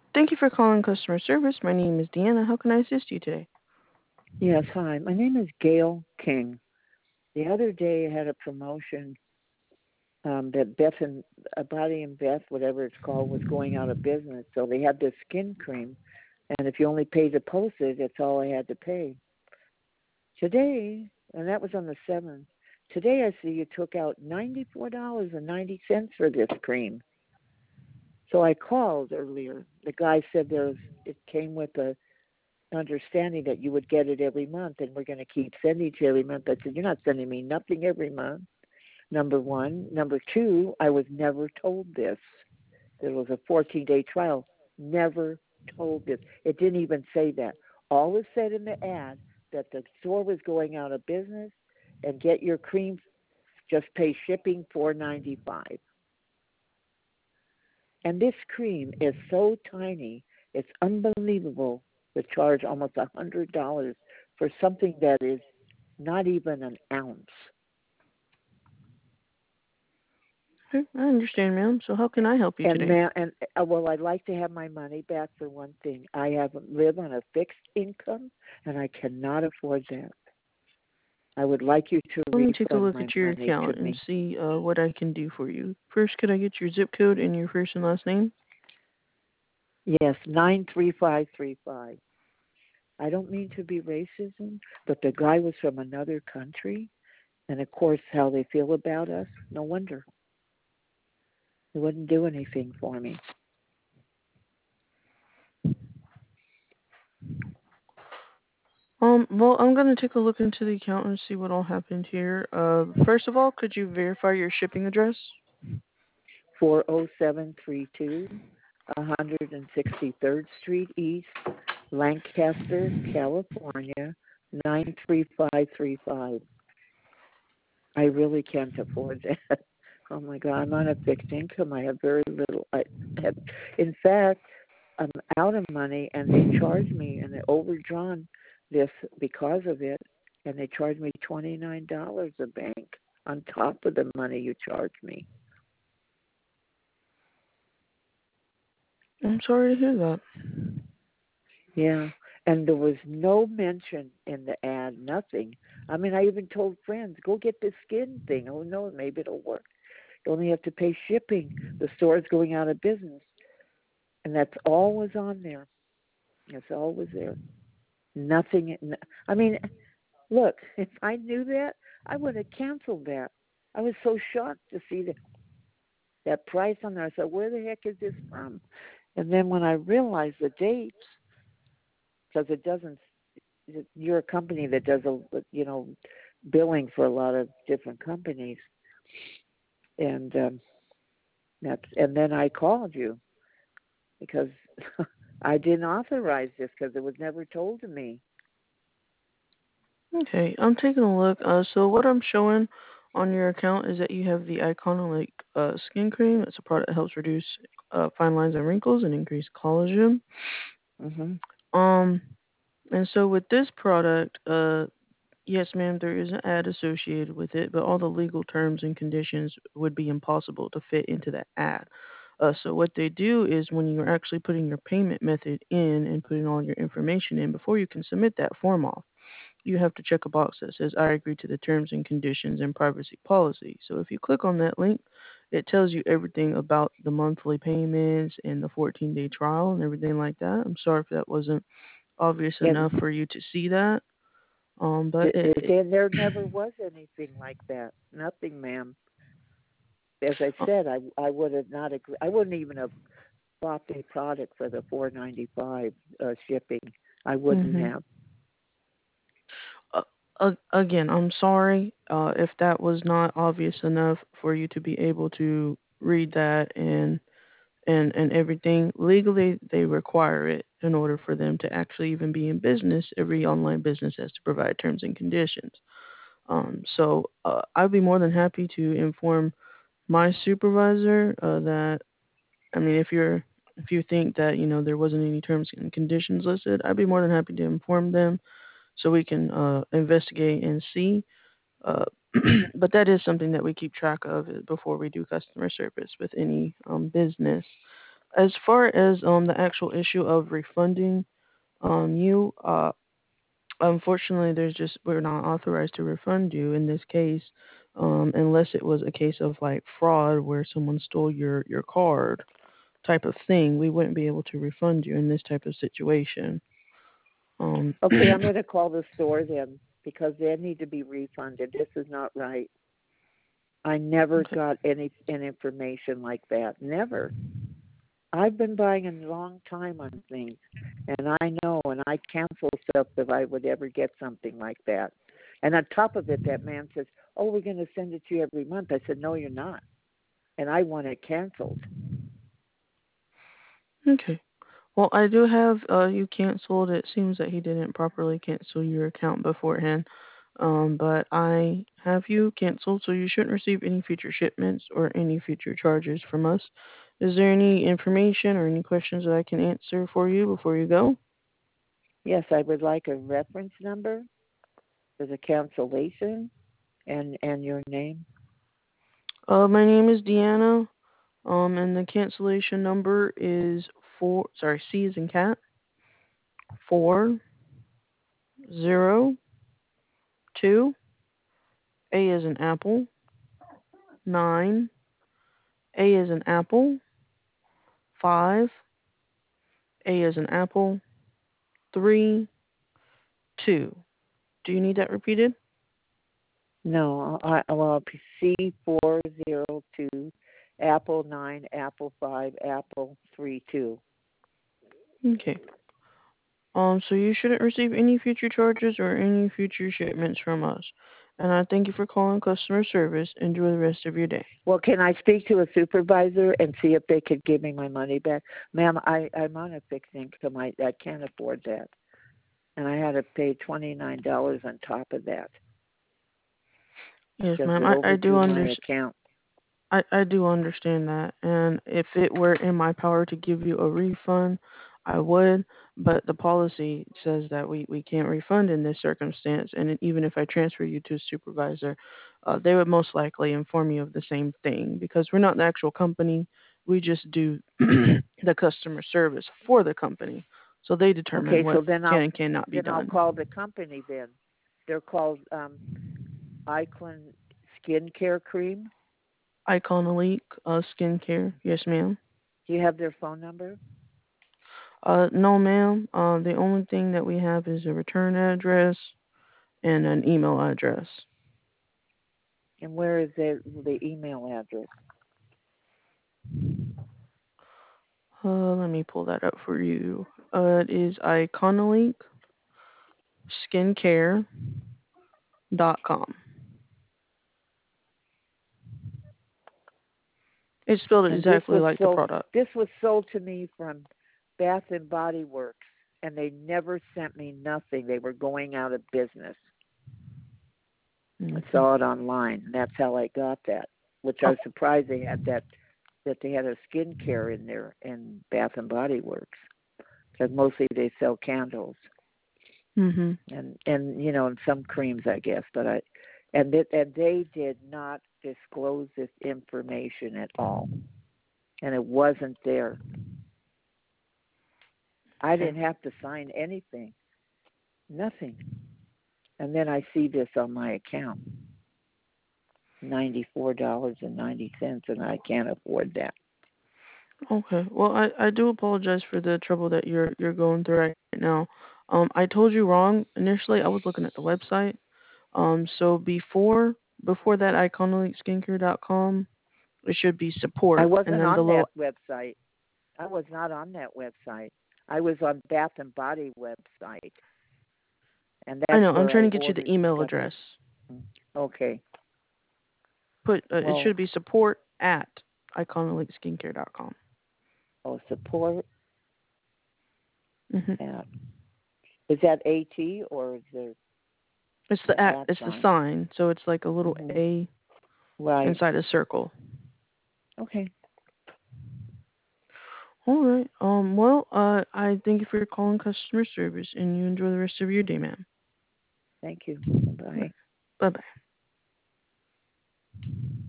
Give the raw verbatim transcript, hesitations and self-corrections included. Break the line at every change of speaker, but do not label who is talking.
Thank you for calling customer service. My name is Deanna. How can I assist you today?
Yes, hi. My name is Gail King. The other day I had a promotion um, that Beth and uh, Body and Beth, whatever it's called, was going out of business. So they had this skin cream, and if you only paid the postage, that's all I had to pay. Today, and that was on the seventh. Today I see you took out ninety-four dollars and ninety cents for this cream. So I called earlier. The guy said there's it came with a understanding that you would get it every month and we're going to keep sending it to you every month. I said, you're not sending me nothing every month, number one. Number two, I was never told this. There was a fourteen-day trial. Never told this. It didn't even say that. All it said in the ad that the store was going out of business and get your cream, just pay shipping four ninety-five. And this cream is so tiny, it's unbelievable to charge almost a hundred dollars for something that is not even an ounce.
Okay, I understand, ma'am. So how can I help you
And
today?
man, and uh, well, I'd like to have my money back for one thing. I have live on a fixed income, and I cannot afford that. I would like you to
Let me take a
refund
look
my
at your
money to
account and
me.
see uh, what I can do for you. First, could I get your zip code and your first and last name?
Yes, nine three five three five. I don't mean to be racism, but the guy was from another country, and of course, how they feel about us. No wonder he wouldn't do anything for me.
Um, well, I'm gonna take a look into the account and see what all happened here. Uh, first of all, could you verify your shipping address?
four oh seven three two, one hundred sixty-third Street East, Lancaster, California, nine three five three five. I really can't afford that. Oh my God, I'm on a fixed income. I have very little. I have, in fact, I'm out of money, and they charge me, and they overdrawn this because of it, and they charge me twenty nine dollars a bank on top of the money you charge me.
I'm sorry to hear that.
Yeah, and there was no mention in the ad, nothing. I mean, I even told friends, go get this skin thing. Oh no, maybe it'll work. You only have to pay shipping. The store's going out of business, and that's all was on there. That's all was there. Nothing. I mean, look, if I knew that, I would have canceled that. I was so shocked to see that that price on there. I said, where the heck is this from? And then when I realized the dates, because it doesn't, you're a company that does a, you know, billing for a lot of different companies, and um, that's, and then I called you because I didn't authorize this because it was never told to me.
Okay, I'm taking a look. Uh, so what I'm showing on your account is that you have the Iconic uh, skin cream. It's a product that helps reduce uh, fine lines and wrinkles and increase collagen.
Mhm.
Um, and so with this product, uh, yes, ma'am, there is an ad associated with it, but all the legal terms and conditions would be impossible to fit into that ad. Uh, so what they do is when you're actually putting your payment method in and putting all your information in before you can submit that form off, you have to check a box that says I agree to the terms and conditions and privacy policy. So if you click on that link, it tells you everything about the monthly payments and the fourteen day trial and everything like that. I'm sorry if that wasn't obvious enough
And
for you to see that. Um, but
it,
it,
it,
it,
there there never was anything like that. Nothing, ma'am. As I said, I I would have not agree. I wouldn't even have bought the product for the four ninety five uh, shipping. I wouldn't
mm-hmm.
have.
uh, uh, Again, I'm sorry uh, if that was not obvious enough for you to be able to read that and and and everything. Legally, they require it in order for them to actually even be in business. Every online business has to provide terms and conditions. Um, so uh, I'd be more than happy to inform my supervisor uh, that I mean, if you're if you think that you know there wasn't any terms and conditions listed, I'd be more than happy to inform them so we can uh, investigate and see. Uh, but that is something that we keep track of uh, before we do customer service with any um, business. As far as um the actual issue of refunding um you, uh unfortunately, there's just we're not authorized to refund you in this case, um, unless it was a case of like fraud where someone stole your your card type of thing. We wouldn't be able to refund you in this type of situation. Um,
Okay, I'm going to call the store then because they need to be refunded. This is not right. I never
okay,
got any any information like that. Never. I've been buying a long time on things, and I know, and I cancel stuff if I would ever get something like that. And on top of it, that man says, "Oh, we're going to send it to you every month." I said, "No, you're not," and I want it canceled.
okay. Well, I do have uh, you canceled. It seems that he didn't properly cancel your account beforehand. Um, but I have you canceled, so you shouldn't receive any future shipments or any future charges from us. Is there any information or any questions that I can answer for you before you go?
Yes, I would like a reference number for the cancellation and and your name.
Uh, my name is Deanna. Um, and the cancellation number is four. Sorry, C is in cat. Four zero two. A is in apple. Nine. A is in apple. Five. A is in apple. Three. Two. Do you need that repeated?
No, I well C four zero two, Apple nine, Apple five, Apple three two.
Okay. Um, so you shouldn't receive any future charges or any future shipments from us. And I thank you for calling customer service. Enjoy the rest of your day.
Well, can I speak to a supervisor and see if they could give me my money back, ma'am? I I'm on a fixed income. I I can't afford that, and I had to pay twenty nine dollars on top of that
Yes,
because
ma'am.
it
I, I do
overdrew my
understand.
account.
I, I do understand that, and if it were in my power to give you a refund, I would. But the policy says that we, we can't refund in this circumstance, and even if I transfer you to a supervisor, uh, they would most likely inform you of the same thing because we're not the actual company. We just do the customer service for the company, so they determine
Okay,
what
so then
can
I'll
and cannot be
then I'll
done.
call the company. Then they're called um, Icon Skincare Cream.
Icon Elite uh, Skincare, yes, ma'am.
Do you have their phone number?
Uh, no, ma'am. Uh, the only thing that we have is a return address and an email address.
And where is the the email address?
Uh, let me pull that up for you. Uh, it is iconolink skincare dot com. It's spelled
And this
exactly
was
like the
sold.
product.
This was sold to me from Bath and Body Works, and they never sent me nothing. They were going out of business. I
Okay.
saw it online, and that's how I got that. Which I
Oh.
was surprised they had that that they had a skincare in there in Bath and Body Works because mostly they sell candles
Mhm.
and and you know and some creams I guess, but I and that and they did not disclose this information at all, and it wasn't there. I
Okay.
didn't have to sign anything, nothing. And then I see this on my account, ninety-four dollars and ninety cents, and I can't afford that.
Okay. Well, I, I do apologize for the trouble that you're you're going through right now. Um, I told you wrong initially. I was looking at the website. Um, so before before that, iconolink skincare dot com, it should be
I
support, and
wasn't
then
on
below.
that website. I was not on that website. I was on Bath and Body website, and
I
that's
know. I'm
where
trying
I
to get you the
ordered
email
stuff.
address.
Okay.
Put uh, it
Well,
should be support at iconolink skincare dot com.
oh, support
Mm-hmm.
at is that AT or is there
It's the
an
at.
at
It's the
sign?
sign. So it's like a little
Hmm.
A
Right.
inside a circle.
Okay.
All right. Um. Well. Uh. I thank you for calling customer service, and you enjoy the rest of your day, ma'am.
Thank you. Bye.
Bye bye.